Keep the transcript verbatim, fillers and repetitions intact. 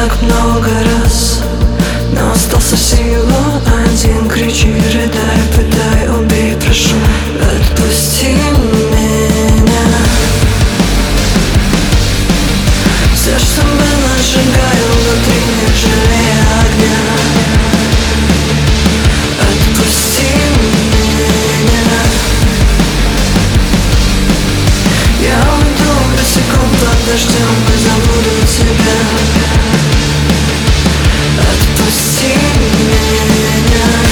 так много раз, но остался всего один. Кричи, рыдай, пытай, убей, прошу, отпусти меня. Все, что было, сжигаю внутри, не жалея огня. Отпусти меня. Я уйду босиком под дождем и забуду тебя. Отпусти меня.